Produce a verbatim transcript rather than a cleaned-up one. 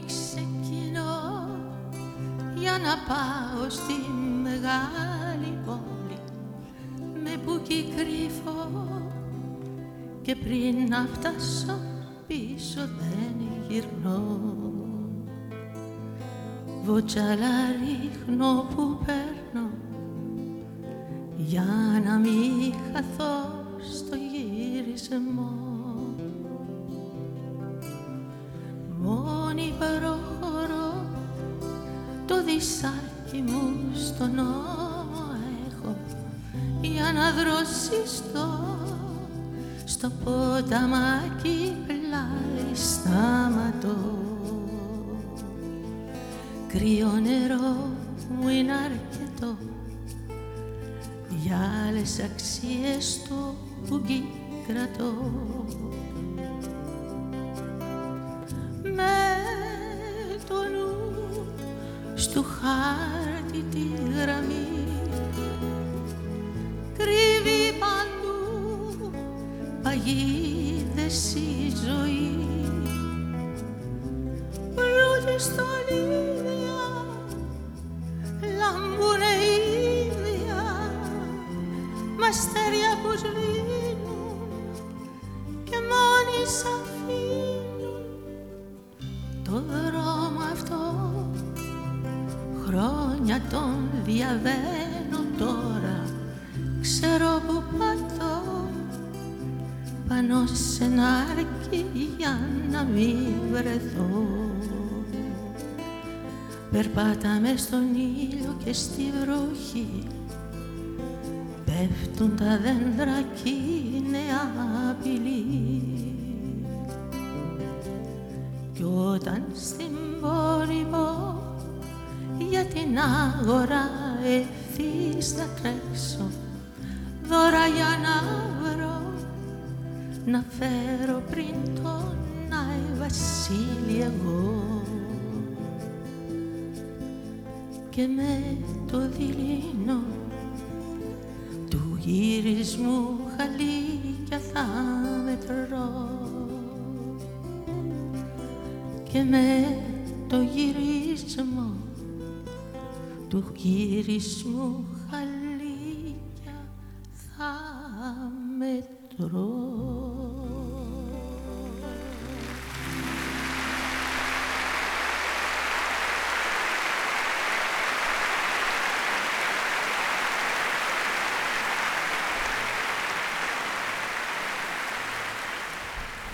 ξεκινώ για να πάω στη μεγάλη πόλη, με μπουκι κρύφω και πριν να φτάσω πίσω δεν γυρνώ. Βουτσάλα ρίχνω που παίρνω για να μην χαθώ στο γύρισμό. Μόνη προχωρώ, το δισάκι μου στον νόμο έχω για να δροσιστώ στο ποταμάκι πλάι σταματώ. Κρύο νερό μου είναι αρκετό για άλλες αξίες το μπουκί κρατώ. Με το νου στου χάρτη τη γραμμή κρύβει παντού παγίδες η ζωή. Πλούτη στολίδια λάμπουνε ίδια μ' αστέρια που σβήνουν και μόνοι σ' αφήνουν το δρόμο αυτό. Χρόνια τον διαβαίνω τώρα, ξέρω που πατώ πάνω σε ένα άρκι για να μην βρεθώ. Περπάταμε στον ήλιο και στη βροχή, πέφτουν τα δέντρα κι είναι απειλή. Κι όταν στην πόλη πω για την αγορά ευθύς θα τρέξω, δώρα για να βρω να φέρω πριν τον Άι Βασίλη εγώ. Και με το δειλινό του γυρισμού χαλίκια θα μετρώ, και με το γυρισμό του γυρισμού χαλίκια θα μετρώ.